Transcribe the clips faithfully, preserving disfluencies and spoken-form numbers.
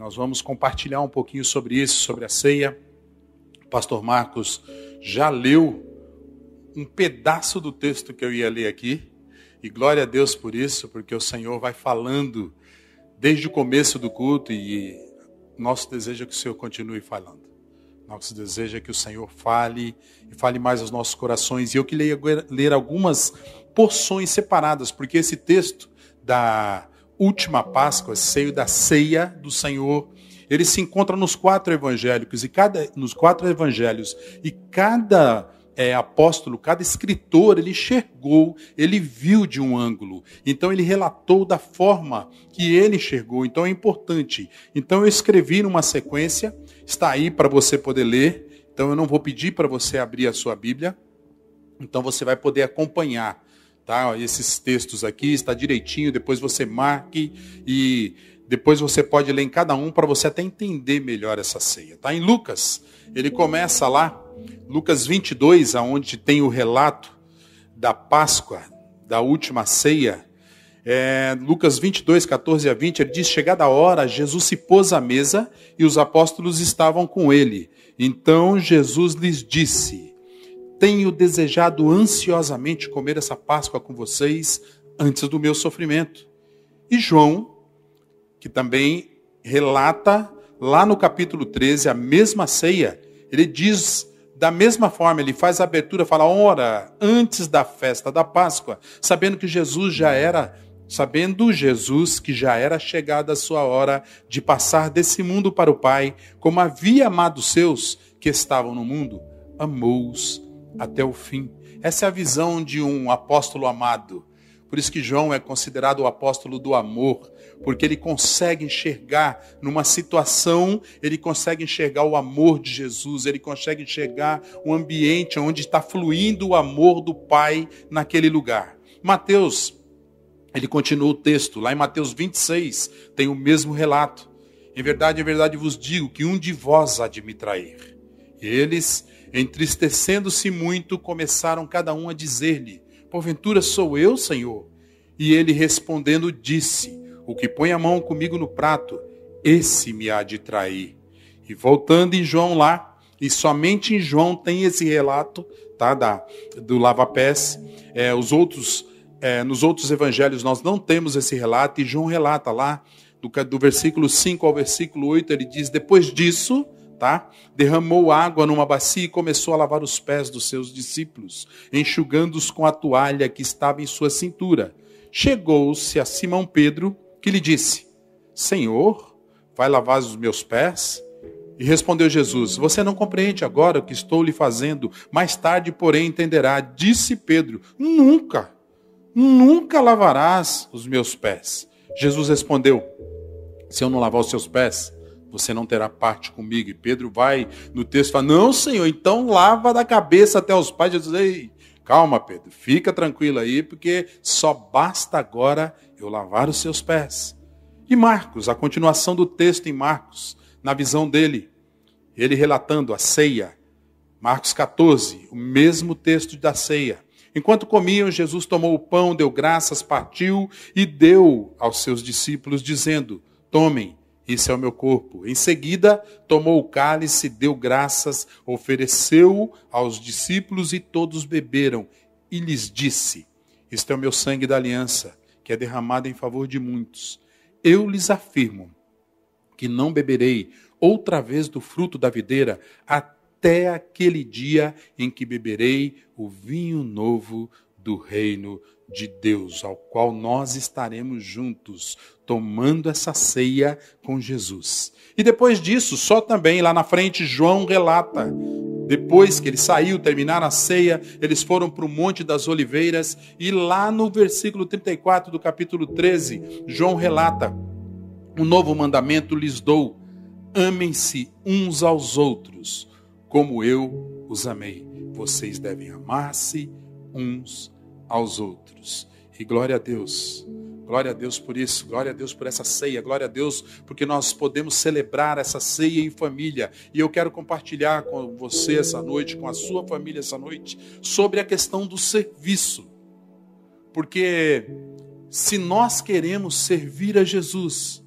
nós vamos compartilhar um pouquinho sobre isso, sobre a ceia. O pastor Marcos já leu um pedaço do texto que eu ia ler aqui, e glória a Deus por isso, porque o Senhor vai falando desde o começo do culto, e nosso desejo é que o Senhor continue falando. Nosso desejo é que o Senhor fale, e fale mais aos nossos corações. E eu queria ler algumas porções separadas, porque esse texto da última Páscoa, seio da ceia do Senhor, ele se encontra nos quatro evangélicos, e cada, nos quatro evangelhos, e cada é, apóstolo, cada escritor, ele enxergou, ele viu de um ângulo. Então ele relatou da forma que ele enxergou. Então é importante. Então eu escrevi numa sequência, está aí para você poder ler. Então eu não vou pedir para você abrir a sua Bíblia. Então você vai poder acompanhar, tá? Esses textos aqui, está direitinho, depois você marque e depois você pode ler em cada um para você até entender melhor essa ceia. Tá? Em Lucas, ele começa lá, Lucas vinte e dois, onde tem o relato da Páscoa, da última ceia. É, Lucas vinte e dois, catorze a vinte, ele diz: chegada a hora, Jesus se pôs à mesa e os apóstolos estavam com ele. Então Jesus lhes disse: tenho desejado ansiosamente comer essa Páscoa com vocês antes do meu sofrimento. E João, que também relata lá no capítulo treze a mesma ceia, ele diz da mesma forma, ele faz a abertura, fala: ora, antes da festa da Páscoa, sabendo que Jesus já era, sabendo Jesus que já era chegada a sua hora de passar desse mundo para o Pai, como havia amado os seus que estavam no mundo, amou-os até o fim. Essa é a visão de um apóstolo amado. Por isso que João é considerado o apóstolo do amor, porque ele consegue enxergar numa situação, ele consegue enxergar o amor de Jesus, ele consegue enxergar o ambiente onde está fluindo o amor do Pai naquele lugar. Mateus, ele continua o texto, lá em Mateus vinte e seis, tem o mesmo relato. Em verdade, em verdade vos digo que um de vós há de me trair. E eles, entristecendo-se muito, começaram cada um a dizer-lhe: porventura sou eu, Senhor? E ele respondendo disse: o que põe a mão comigo no prato, esse me há de trair. E voltando em João lá, e somente em João tem esse relato, tá, da, do lava-pés. É, os outros, é, nos outros evangelhos nós não temos esse relato, e João relata lá, do, do versículo cinco ao versículo oito, ele diz: depois disso, tá, derramou água numa bacia e começou a lavar os pés dos seus discípulos, enxugando-os com a toalha que estava em sua cintura. Chegou-se a Simão Pedro, que lhe disse: Senhor, vai lavar os meus pés? E respondeu Jesus: você não compreende agora o que estou lhe fazendo, mais tarde, porém, entenderá. Disse Pedro: nunca, nunca lavarás os meus pés. Jesus respondeu: se eu não lavar os seus pés, você não terá parte comigo. E Pedro vai no texto e fala: não, Senhor, então lava da cabeça até os pés. Jesus: ei, calma, Pedro, fica tranquilo aí, porque só basta agora eu lavar os seus pés. E Marcos, a continuação do texto em Marcos, na visão dele, ele relatando a ceia, Marcos catorze, o mesmo texto da ceia. Enquanto comiam, Jesus tomou o pão, deu graças, partiu e deu aos seus discípulos, dizendo: tomem, isso é o meu corpo. Em seguida, tomou o cálice, deu graças, ofereceu aos discípulos e todos beberam. E lhes disse: este é o meu sangue da aliança, que é derramado em favor de muitos. Eu lhes afirmo que não beberei outra vez do fruto da videira até aquele dia em que beberei o vinho novo do reino de Deus, ao qual nós estaremos juntos, tomando essa ceia com Jesus. E depois disso, só também lá na frente, João relata, depois que ele saiu, terminaram a ceia, eles foram para o Monte das Oliveiras, e lá no versículo trinta e quatro do capítulo treze, João relata: um novo mandamento lhes dou, amem-se uns aos outros, como eu os amei. Vocês devem amar-se uns aos outros. E glória a Deus, glória a Deus por isso, glória a Deus por essa ceia, glória a Deus porque nós podemos celebrar essa ceia em família. E eu quero compartilhar com você essa noite, com a sua família essa noite, sobre a questão do serviço. Porque se nós queremos servir a Jesus,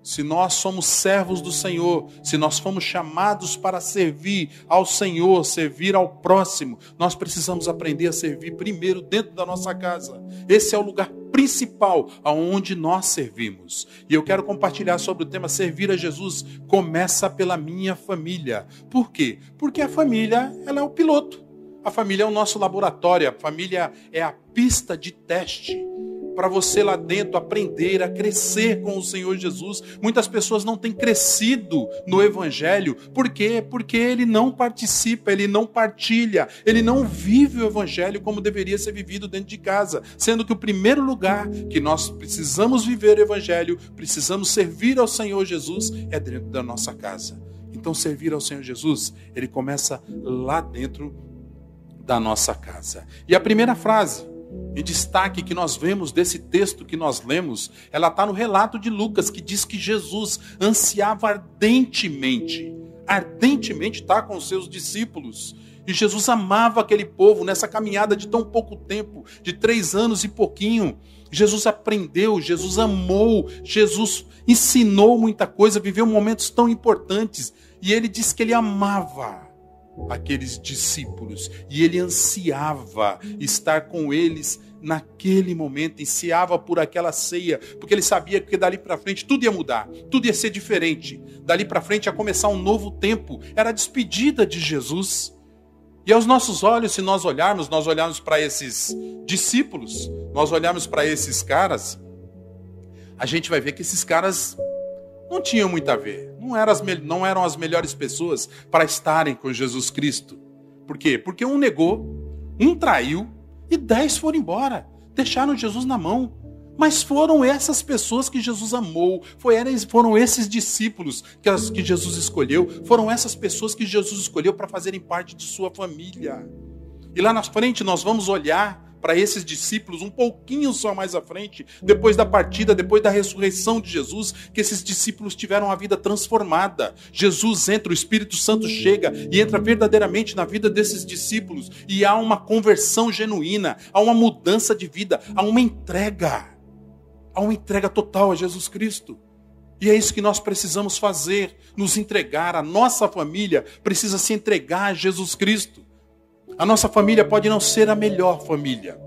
Se nós somos servos do Senhor, se nós fomos chamados para servir ao Senhor, servir ao próximo, nós precisamos aprender a servir primeiro dentro da nossa casa. Esse é o lugar principal aonde nós servimos. E eu quero compartilhar sobre o tema servir a Jesus. Começa pela minha família. Por quê? Porque a família, ela é o piloto. A família é o nosso laboratório, a família é a pista de teste para você lá dentro aprender a crescer com o Senhor Jesus. Muitas pessoas não têm crescido no Evangelho. Por quê? Porque ele não participa, ele não partilha, ele não vive o Evangelho como deveria ser vivido dentro de casa. Sendo que o primeiro lugar que nós precisamos viver o Evangelho, precisamos servir ao Senhor Jesus, é dentro da nossa casa. Então servir ao Senhor Jesus, ele começa lá dentro da nossa casa. E a primeira frase em destaque que nós vemos desse texto que nós lemos, ela está no relato de Lucas, que diz que Jesus ansiava ardentemente, ardentemente estar com os seus discípulos. E Jesus amava aquele povo nessa caminhada de tão pouco tempo, de três anos e pouquinho. Jesus aprendeu, Jesus amou, Jesus ensinou muita coisa, viveu momentos tão importantes. E ele diz que ele amava aqueles discípulos, e ele ansiava estar com eles naquele momento, ansiava por aquela ceia, porque ele sabia que dali para frente tudo ia mudar, tudo ia ser diferente, dali para frente ia começar um novo tempo, era a despedida de Jesus. E aos nossos olhos, se nós olharmos, nós olharmos para esses discípulos, nós olharmos para esses caras, a gente vai ver que esses caras não tinham muito a ver, não eram as, me- não eram as melhores pessoas para estarem com Jesus Cristo. Por quê? Porque um negou, um traiu e dez foram embora, deixaram Jesus na mão. Mas foram essas pessoas que Jesus amou, foram esses discípulos que Jesus escolheu, foram essas pessoas que Jesus escolheu para fazerem parte de sua família. E lá na frente nós vamos olhar para esses discípulos um pouquinho só mais à frente, depois da partida, depois da ressurreição de Jesus, que esses discípulos tiveram a vida transformada. Jesus entra, o Espírito Santo chega e entra verdadeiramente na vida desses discípulos, e há uma conversão genuína, há uma mudança de vida, há uma entrega, há uma entrega total a Jesus Cristo. E é isso que nós precisamos fazer, nos entregar. A nossa família precisa se entregar a Jesus Cristo. A nossa família pode não ser a melhor família.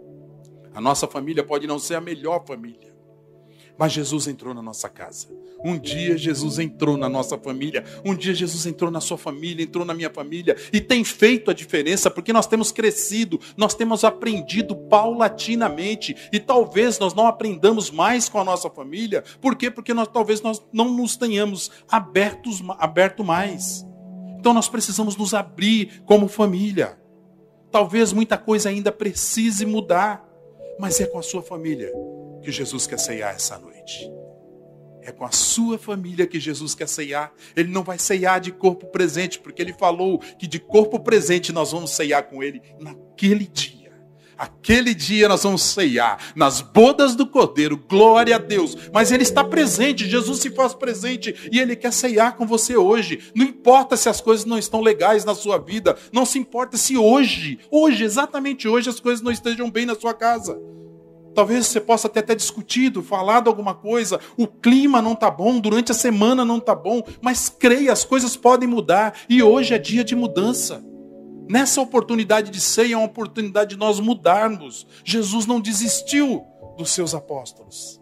A nossa família pode não ser a melhor família. Mas Jesus entrou na nossa casa. Um dia Jesus entrou na nossa família. Um dia Jesus entrou na sua família, entrou na minha família. E tem feito a diferença, porque nós temos crescido, nós temos aprendido paulatinamente. E talvez nós não aprendamos mais com a nossa família. Por quê? Porque nós, talvez nós não nos tenhamos abertos, aberto mais. Então nós precisamos nos abrir como família. Talvez muita coisa ainda precise mudar, mas é com a sua família que Jesus quer ceiar essa noite. É com a sua família que Jesus quer ceiar. Ele não vai ceiar de corpo presente, porque ele falou que de corpo presente nós vamos ceiar com ele naquele dia. Aquele dia nós vamos ceiar nas bodas do Cordeiro, glória a Deus. Mas ele está presente, Jesus se faz presente e ele quer ceiar com você hoje. Não importa se as coisas não estão legais na sua vida, não se importa se hoje, hoje, exatamente hoje, as coisas não estejam bem na sua casa. Talvez você possa ter até discutido, falado alguma coisa, o clima não está bom, durante a semana não está bom, mas creia, as coisas podem mudar e hoje é dia de mudança. Nessa oportunidade de ceia é uma oportunidade de nós mudarmos. Jesus não desistiu dos seus apóstolos.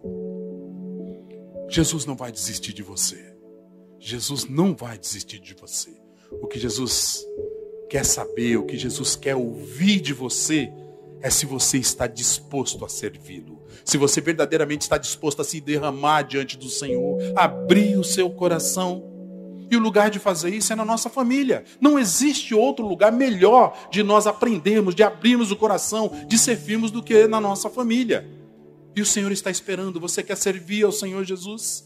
Jesus não vai desistir de você. Jesus não vai desistir de você. O que Jesus quer saber, o que Jesus quer ouvir de você, é se você está disposto a servi-lo. Se você verdadeiramente está disposto a se derramar diante do Senhor, abrir o seu coração. E o lugar de fazer isso é na nossa família. Não existe outro lugar melhor de nós aprendermos, de abrirmos o coração, de servirmos do que na nossa família. E o Senhor está esperando. Você quer servir ao Senhor Jesus?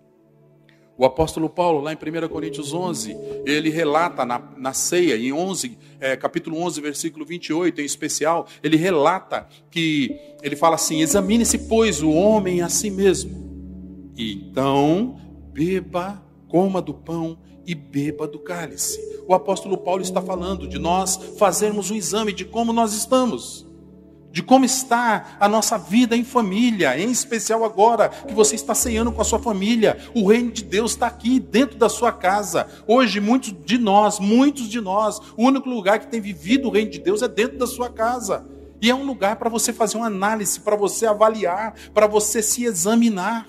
O apóstolo Paulo, lá em primeira Coríntios onze, ele relata na, na ceia, em onze, é, capítulo onze, versículo vinte e oito, em especial, ele relata que, ele fala assim: examine-se, pois, o homem a si mesmo, e então beba, coma do pão e beba do cálice. O apóstolo Paulo está falando de nós fazermos um exame de como nós estamos, de como está a nossa vida em família, em especial agora que você está ceando com a sua família. O reino de Deus está aqui dentro da sua casa. Hoje, muitos de nós, muitos de nós, o único lugar que tem vivido o reino de Deus é dentro da sua casa. E é um lugar para você fazer uma análise, para você avaliar, para você se examinar.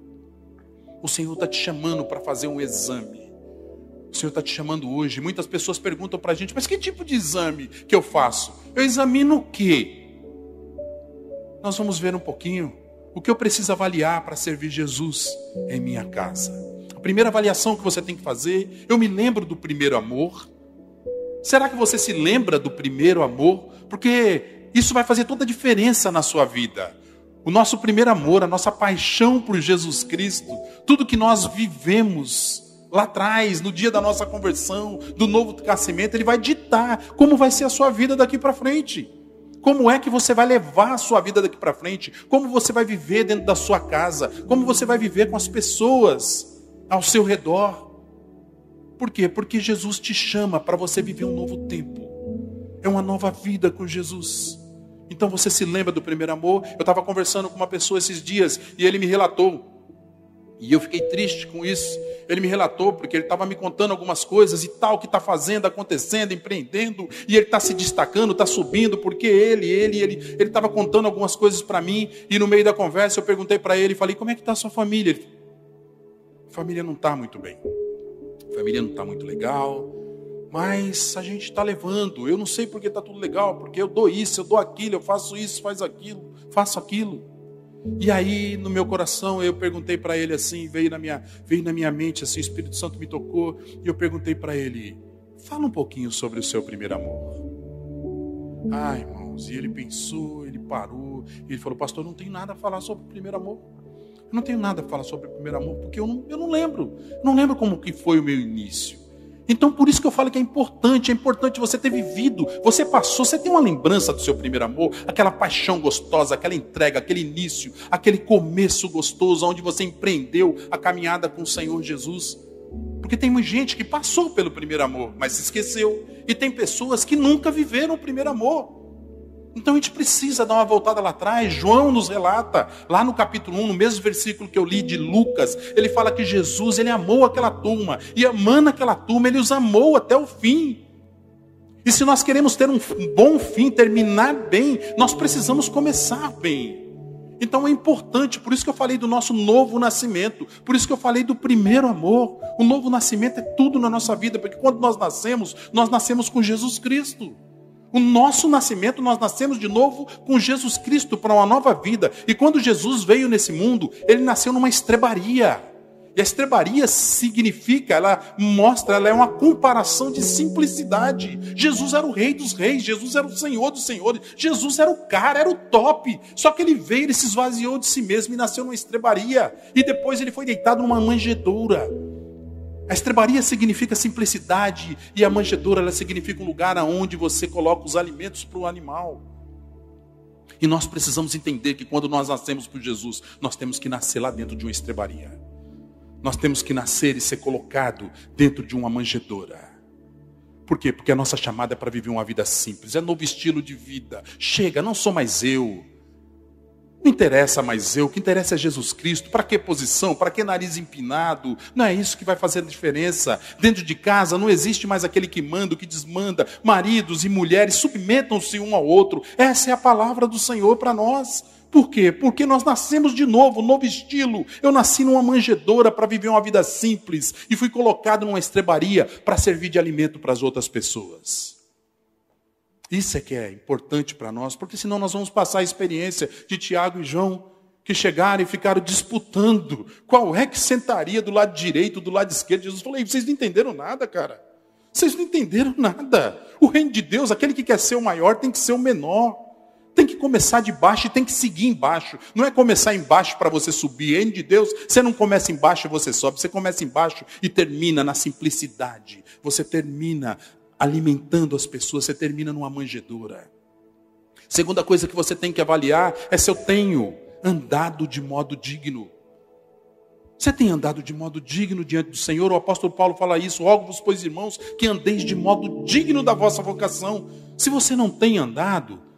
O Senhor está te chamando para fazer um exame. O Senhor está te chamando hoje. Muitas pessoas perguntam para a gente, mas que tipo de exame que eu faço? Eu examino o quê? Nós vamos ver um pouquinho o que eu preciso avaliar para servir Jesus em minha casa. A primeira avaliação que você tem que fazer, eu me lembro do primeiro amor. Será que você se lembra do primeiro amor? Porque isso vai fazer toda a diferença na sua vida. O nosso primeiro amor, a nossa paixão por Jesus Cristo, tudo que nós vivemos lá atrás, no dia da nossa conversão, do novo nascimento, ele vai ditar como vai ser a sua vida daqui para frente. Como é que você vai levar a sua vida daqui para frente? Como você vai viver dentro da sua casa? Como você vai viver com as pessoas ao seu redor? Por quê? Porque Jesus te chama para você viver um novo tempo. É uma nova vida com Jesus. Então você se lembra do primeiro amor? Eu estava conversando com uma pessoa esses dias e ele me relatou. E eu fiquei triste com isso. Ele me relatou porque ele estava me contando algumas coisas e tal, que está fazendo, acontecendo, empreendendo. E ele está se destacando, está subindo, porque ele, ele, ele ele estava contando algumas coisas para mim. E no meio da conversa eu perguntei para ele, falei, como é que está a sua família? Ele, a família não está muito bem. A família não está muito legal. Mas a gente está levando. Eu não sei porque está tudo legal, porque eu dou isso, eu dou aquilo, eu faço isso, faço aquilo, faço aquilo. E aí, no meu coração, eu perguntei para ele assim, veio na minha, veio na minha mente assim, o Espírito Santo me tocou, e eu perguntei para ele, fala um pouquinho sobre o seu primeiro amor. Ah, irmãos, e ele pensou, ele parou, e ele falou, pastor, eu não tenho nada a falar sobre o primeiro amor. Eu não tenho nada a falar sobre o primeiro amor, porque eu não, eu não lembro, eu não lembro como que foi o meu início. Então, por isso que eu falo que é importante, é importante você ter vivido, você passou, você tem uma lembrança do seu primeiro amor, aquela paixão gostosa, aquela entrega, aquele início, aquele começo gostoso, onde você empreendeu a caminhada com o Senhor Jesus. Porque tem muita gente que passou pelo primeiro amor, mas se esqueceu. E tem pessoas que nunca viveram o primeiro amor. Então a gente precisa dar uma voltada lá atrás. João nos relata, lá no capítulo um, no mesmo versículo que eu li de Lucas, ele fala que Jesus, ele amou aquela turma, e amando aquela turma, ele os amou até o fim. E se nós queremos ter um bom fim, terminar bem, nós precisamos começar bem. Então é importante, por isso que eu falei do nosso novo nascimento, por isso que eu falei do primeiro amor. O novo nascimento é tudo na nossa vida, porque quando nós nascemos, nós nascemos com Jesus Cristo. O nosso nascimento, nós nascemos de novo com Jesus Cristo para uma nova vida. E quando Jesus veio nesse mundo, ele nasceu numa estrebaria. E a estrebaria significa, ela mostra, ela é uma comparação de simplicidade. Jesus era o rei dos reis, Jesus era o senhor dos senhores, Jesus era o cara, era o top. Só que ele veio, ele se esvaziou de si mesmo e nasceu numa estrebaria. E depois ele foi deitado numa manjedoura. A estrebaria significa simplicidade e a manjedoura ela significa um lugar onde você coloca os alimentos para o animal. E nós precisamos entender que quando nós nascemos por Jesus, nós temos que nascer lá dentro de uma estrebaria. Nós temos que nascer e ser colocado dentro de uma manjedoura. Por quê? Porque a nossa chamada é para viver uma vida simples, é novo estilo de vida. Chega, não sou mais eu. Não interessa mais eu, o que interessa é Jesus Cristo. Para que posição? Para que nariz empinado? Não é isso que vai fazer a diferença. Dentro de casa não existe mais aquele que manda, o que desmanda. Maridos e mulheres submetam-se um ao outro. Essa é a palavra do Senhor para nós. Por quê? Porque nós nascemos de novo, novo estilo. Eu nasci numa manjedoura para viver uma vida simples e fui colocado numa estrebaria para servir de alimento para as outras pessoas. Isso é que é importante para nós, porque senão nós vamos passar a experiência de Tiago e João, que chegaram e ficaram disputando qual é que sentaria do lado direito, do lado esquerdo. Jesus falou, vocês não entenderam nada, cara. Vocês não entenderam nada. O reino de Deus, aquele que quer ser o maior, tem que ser o menor. Tem que começar de baixo e tem que seguir embaixo. Não é começar embaixo para você subir. O reino de Deus, você não começa embaixo e você sobe. Você começa embaixo e termina na simplicidade. Você termina alimentando as pessoas, você termina numa manjedoura. Segunda coisa que você tem que avaliar é se eu tenho andado de modo digno. Você tem andado de modo digno diante do Senhor? O apóstolo Paulo fala isso, rogo-vos, pois irmãos, que andeis de modo digno da vossa vocação. Se você não tem andado,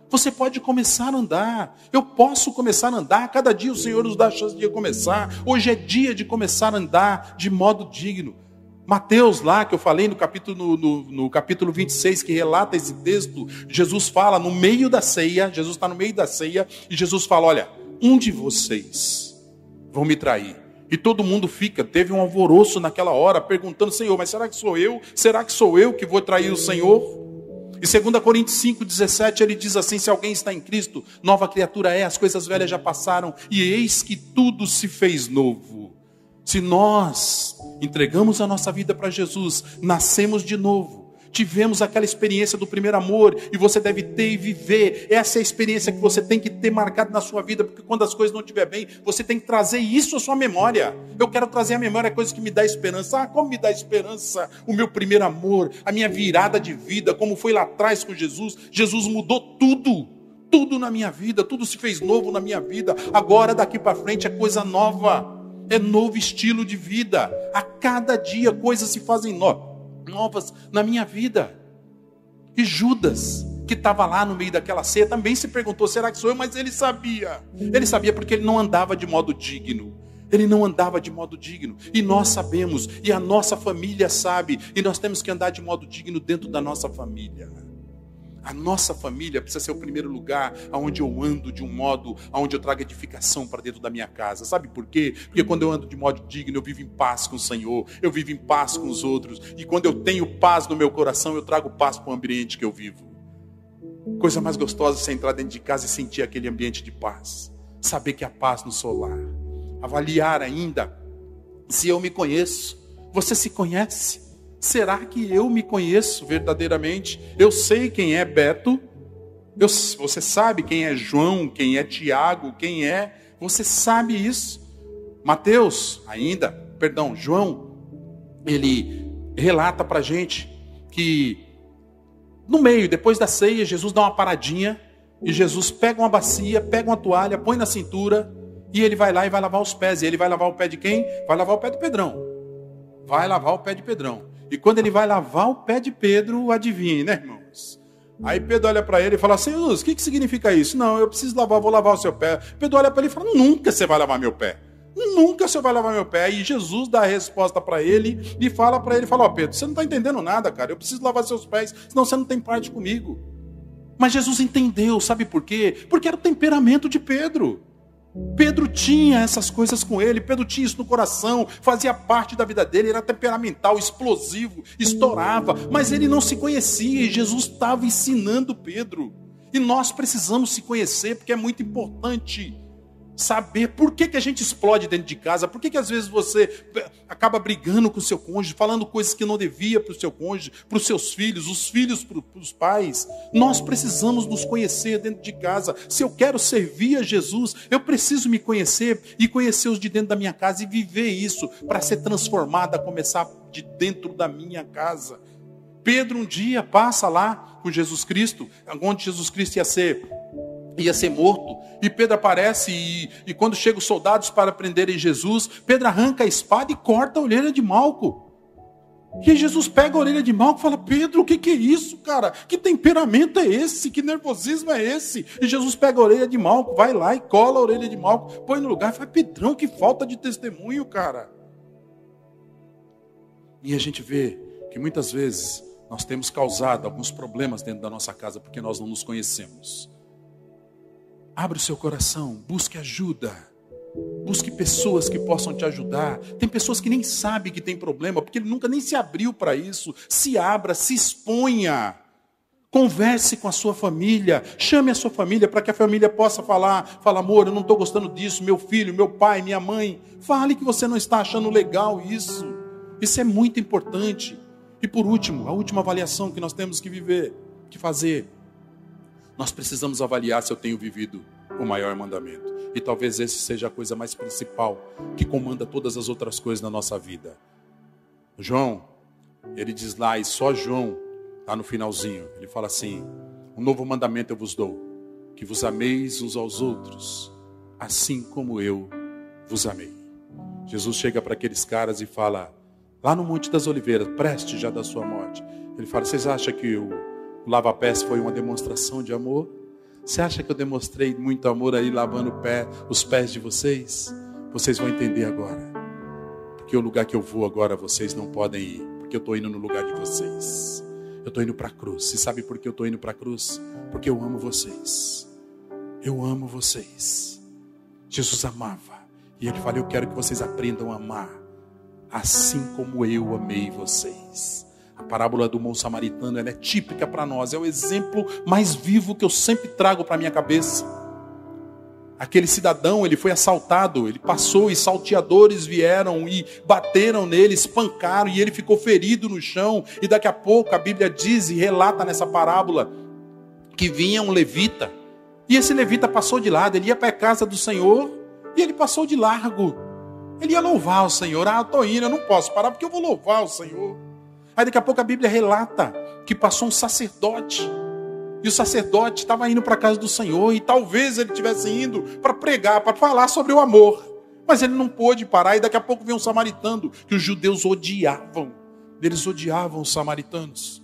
Você pode começar a andar. Eu posso começar a andar. Cada dia o Senhor nos dá a chance de começar. Hoje é dia de começar a andar de modo digno. Mateus lá, que eu falei no capítulo, no, no, no capítulo vinte e seis, que relata esse texto, Jesus fala no meio da ceia, Jesus está no meio da ceia, e Jesus fala, olha, um de vocês vão me trair. E todo mundo fica, teve um alvoroço naquela hora, perguntando, Senhor, mas será que sou eu? Será que sou eu que vou trair o Senhor? E dois Coríntios cinco, dezessete, ele diz assim, se alguém está em Cristo, nova criatura é, as coisas velhas já passaram, e eis que tudo se fez novo. Se nós entregamos a nossa vida para Jesus, nascemos de novo, tivemos aquela experiência do primeiro amor, e você deve ter e viver, essa é a experiência que você tem que ter marcado na sua vida, porque quando as coisas não estiverem bem, você tem que trazer isso à sua memória. Eu quero trazer à memória coisas que me dá esperança. Ah, como me dá esperança? O meu primeiro amor, a minha virada de vida, como foi lá atrás com Jesus. Jesus mudou tudo, tudo na minha vida, tudo se fez novo na minha vida. Agora daqui para frente é coisa nova. É novo estilo de vida. A cada dia coisas se fazem no- novas na minha vida. E Judas, que estava lá no meio daquela ceia, também se perguntou, será que sou eu? Mas ele sabia. Ele sabia porque ele não andava de modo digno. Ele não andava de modo digno. E nós sabemos, e a nossa família sabe. E nós temos que andar de modo digno dentro da nossa família. A nossa família precisa ser o primeiro lugar onde eu ando de um modo, onde eu trago edificação para dentro da minha casa. Sabe por quê? Porque quando eu ando de modo digno, eu vivo em paz com o Senhor, eu vivo em paz com os outros. E quando eu tenho paz no meu coração, eu trago paz para o ambiente que eu vivo. Coisa mais gostosa é você entrar dentro de casa e sentir aquele ambiente de paz. Saber que há paz no seu lar. Avaliar ainda se eu me conheço. Você se conhece? Será que eu me conheço verdadeiramente? Eu sei quem é Beto. Eu, você sabe quem é João, quem é Tiago, quem é... Você sabe isso. Mateus, ainda, perdão, João, ele relata para a gente que no meio, depois da ceia, Jesus dá uma paradinha e Jesus pega uma bacia, pega uma toalha, põe na cintura e ele vai lá e vai lavar os pés. E ele vai lavar o pé de quem? Vai lavar o pé de Pedrão. Vai lavar o pé de Pedrão. E quando ele vai lavar o pé de Pedro, adivinhe, né, irmãos? Aí Pedro olha para ele e fala, Senhor, o que, que significa isso? Não, eu preciso lavar, vou lavar o seu pé. Pedro olha para ele e fala, nunca você vai lavar meu pé. Nunca você vai lavar meu pé. E Jesus dá a resposta para ele e fala para ele, fala, ó, Pedro, você não está entendendo nada, cara. Eu preciso lavar seus pés, senão você não tem parte comigo. Mas Jesus entendeu, sabe por quê? Porque era o temperamento de Pedro. Pedro tinha essas coisas com ele, Pedro tinha isso no coração, fazia parte da vida dele, era temperamental, explosivo, estourava, mas ele não se conhecia e Jesus estava ensinando Pedro. E nós precisamos se conhecer, porque é muito importante saber por que, que a gente explode dentro de casa, por que, que às vezes você acaba brigando com o seu cônjuge, falando coisas que não devia para o seu cônjuge, para os seus filhos, os filhos para os pais. Nós precisamos nos conhecer dentro de casa. Se eu quero servir a Jesus, eu preciso me conhecer e conhecer os de dentro da minha casa e viver isso para ser transformado, a começar de dentro da minha casa. Pedro um dia passa lá com Jesus Cristo, onde Jesus Cristo ia ser ia ser morto, e Pedro aparece, e, e quando chegam os soldados para prenderem Jesus, Pedro arranca a espada e corta a orelha de Malco. E aí Jesus pega a orelha de Malco e fala, Pedro, o que, que é isso, cara? Que temperamento é esse? Que nervosismo é esse? E Jesus pega a orelha de Malco, vai lá e cola a orelha de Malco, põe no lugar e fala, Pedrão, que falta de testemunho, cara. E a gente vê que muitas vezes nós temos causado alguns problemas dentro da nossa casa, porque nós não nos conhecemos. Abre o seu coração, busque ajuda, busque pessoas que possam te ajudar. Tem pessoas que nem sabem que tem problema, porque ele nunca nem se abriu para isso. Se abra, se exponha, converse com a sua família, chame a sua família para que a família possa falar, fala, amor, eu não estou gostando disso, meu filho, meu pai, minha mãe. Fale que você não está achando legal isso. Isso é muito importante. E por último, a última avaliação que nós temos que viver, que fazer. Nós precisamos avaliar se eu tenho vivido o maior mandamento. E talvez esse seja a coisa mais principal que comanda todas as outras coisas na nossa vida. João, ele diz lá, e só João, lá no finalzinho, ele fala assim, um novo mandamento eu vos dou, que vos ameis uns aos outros, assim como eu vos amei. Jesus chega para aqueles caras e fala, lá no Monte das Oliveiras, preste já da sua morte. Ele fala, vocês acham que o O lava-pés foi uma demonstração de amor? Você acha que eu demonstrei muito amor aí lavando o pé, os pés de vocês? Vocês vão entender agora. Porque o lugar que eu vou agora vocês não podem ir. Porque eu estou indo no lugar de vocês. Eu estou indo para a cruz. E sabe por que eu estou indo para a cruz? Porque eu amo vocês. Eu amo vocês. Jesus amava. E ele fala, eu quero que vocês aprendam a amar. Assim como eu amei vocês. A parábola do bom samaritano, ela é típica para nós. É o exemplo mais vivo que eu sempre trago para a minha cabeça. Aquele cidadão, ele foi assaltado. Ele passou e salteadores vieram e bateram nele, espancaram. E ele ficou ferido no chão. E daqui a pouco a Bíblia diz e relata nessa parábola que vinha um levita. E esse levita passou de lado. Ele ia para a casa do Senhor e ele passou de largo. Ele ia louvar o Senhor. Ah, eu estou indo, eu não posso parar porque eu vou louvar o Senhor. Aí daqui a pouco a Bíblia relata que passou um sacerdote. E o sacerdote estava indo para a casa do Senhor. E talvez ele estivesse indo para pregar, para falar sobre o amor. Mas ele não pôde parar. E daqui a pouco veio um samaritano que os judeus odiavam. Eles odiavam os samaritanos.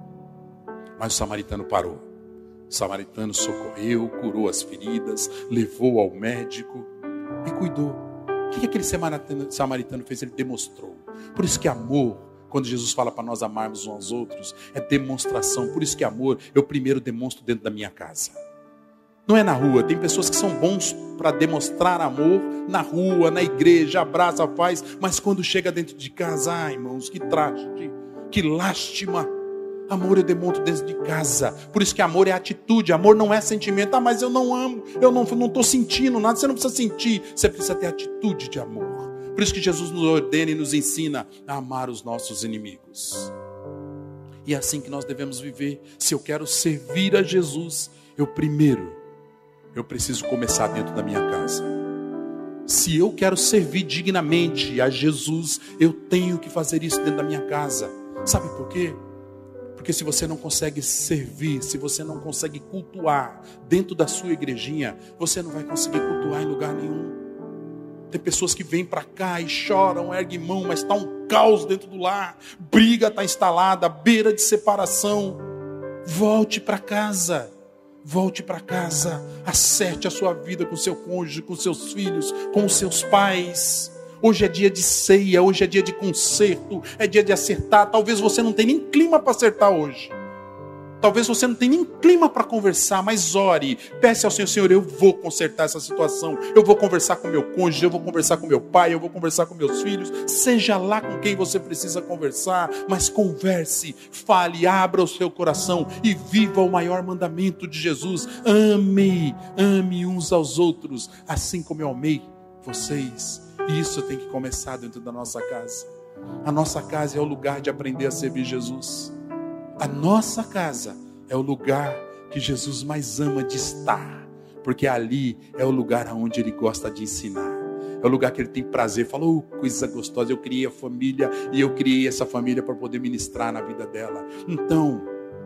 Mas o samaritano parou. O samaritano socorreu, curou as feridas, levou ao médico e cuidou. O que aquele samaritano fez? Ele demonstrou. Por isso que amor, quando Jesus fala para nós amarmos uns aos outros, é demonstração. Por isso que amor, eu primeiro demonstro dentro da minha casa. Não é na rua. Tem pessoas que são bons para demonstrar amor na rua, na igreja, abraça, faz. Mas quando chega dentro de casa, ai irmãos, que traste, que lástima. Amor eu demonstro dentro de casa. Por isso que amor é atitude. Amor não é sentimento. Ah, mas eu não amo, eu não estou sentindo nada. Você não precisa sentir, você precisa ter atitude de amor. Por isso que Jesus nos ordena e nos ensina a amar os nossos inimigos. E é assim que nós devemos viver. Se eu quero servir a Jesus, eu primeiro, eu preciso começar dentro da minha casa. Se eu quero servir dignamente a Jesus, eu tenho que fazer isso dentro da minha casa. Sabe por quê? Porque se você não consegue servir, se você não consegue cultuar dentro da sua igrejinha, você não vai conseguir cultuar em lugar nenhum. Tem pessoas que vêm para cá e choram, erguem mão, mas está um caos dentro do lar. Briga está instalada, beira de separação. Volte para casa. Volte para casa. Acerte a sua vida com seu cônjuge, com seus filhos, com os seus pais. Hoje é dia de ceia, hoje é dia de conserto, é dia de acertar. Talvez você não tenha nem clima para acertar hoje. Talvez você não tenha nem clima para conversar, mas ore, peça ao Senhor, Senhor, eu vou consertar essa situação, eu vou conversar com meu cônjuge, eu vou conversar com meu pai, eu vou conversar com meus filhos, seja lá com quem você precisa conversar, mas converse, fale, abra o seu coração e viva o maior mandamento de Jesus. Ame, ame uns aos outros, assim como eu amei vocês. E isso tem que começar dentro da nossa casa. A nossa casa é o lugar de aprender a servir Jesus. A nossa casa é o lugar que Jesus mais ama de estar, porque ali é o lugar onde Ele gosta de ensinar, é o lugar que Ele tem prazer. Falou, oh, coisa gostosa, eu criei a família e eu criei essa família para poder ministrar na vida dela. Então,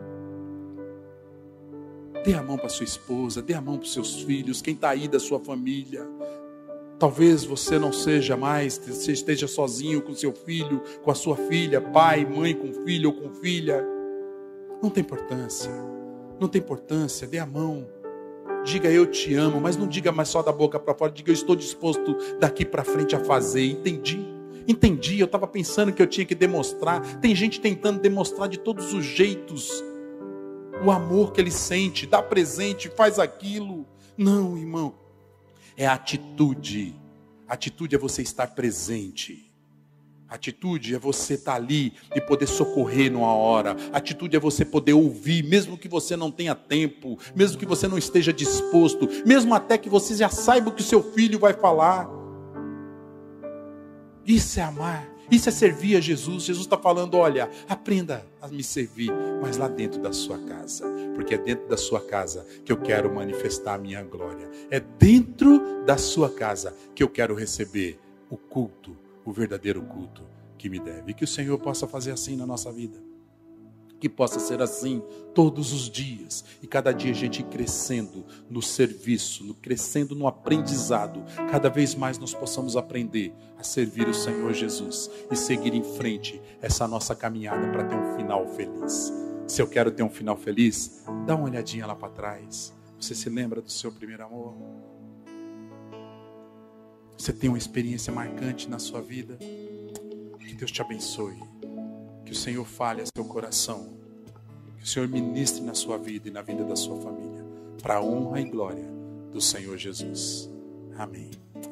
dê a mão para sua esposa, dê a mão para os seus filhos, quem está aí da sua família. Talvez você não seja mais, você esteja sozinho com seu filho, com a sua filha, pai, mãe com filho ou com filha. Não tem importância, não tem importância, dê a mão, diga eu te amo, mas não diga mais só da boca para fora, diga eu estou disposto daqui para frente a fazer. Entendi, entendi, eu estava pensando que eu tinha que demonstrar. Tem gente tentando demonstrar de todos os jeitos o amor que ele sente, dá presente, faz aquilo. Não, irmão, é atitude. Atitude é você estar presente. Atitude é você estar ali e poder socorrer numa hora. Atitude é você poder ouvir, mesmo que você não tenha tempo, mesmo que você não esteja disposto, mesmo até que você já saiba o que o seu filho vai falar. Isso é amar, isso é servir a Jesus. Jesus está falando, olha, aprenda a me servir, mas lá dentro da sua casa. Porque é dentro da sua casa que eu quero manifestar a minha glória. É dentro da sua casa que eu quero receber o culto, o verdadeiro culto que me deve. E que o Senhor possa fazer assim na nossa vida. Que possa ser assim todos os dias. E cada dia a gente ir crescendo no serviço, no, crescendo no aprendizado. Cada vez mais nós possamos aprender a servir o Senhor Jesus. E seguir em frente essa nossa caminhada para ter um final feliz. Se eu quero ter um final feliz, dá uma olhadinha lá para trás. Você se lembra do seu primeiro amor? Você tem uma experiência marcante na sua vida? Que Deus te abençoe. Que o Senhor fale a seu coração. Que o Senhor ministre na sua vida e na vida da sua família. Para a honra e glória do Senhor Jesus. Amém.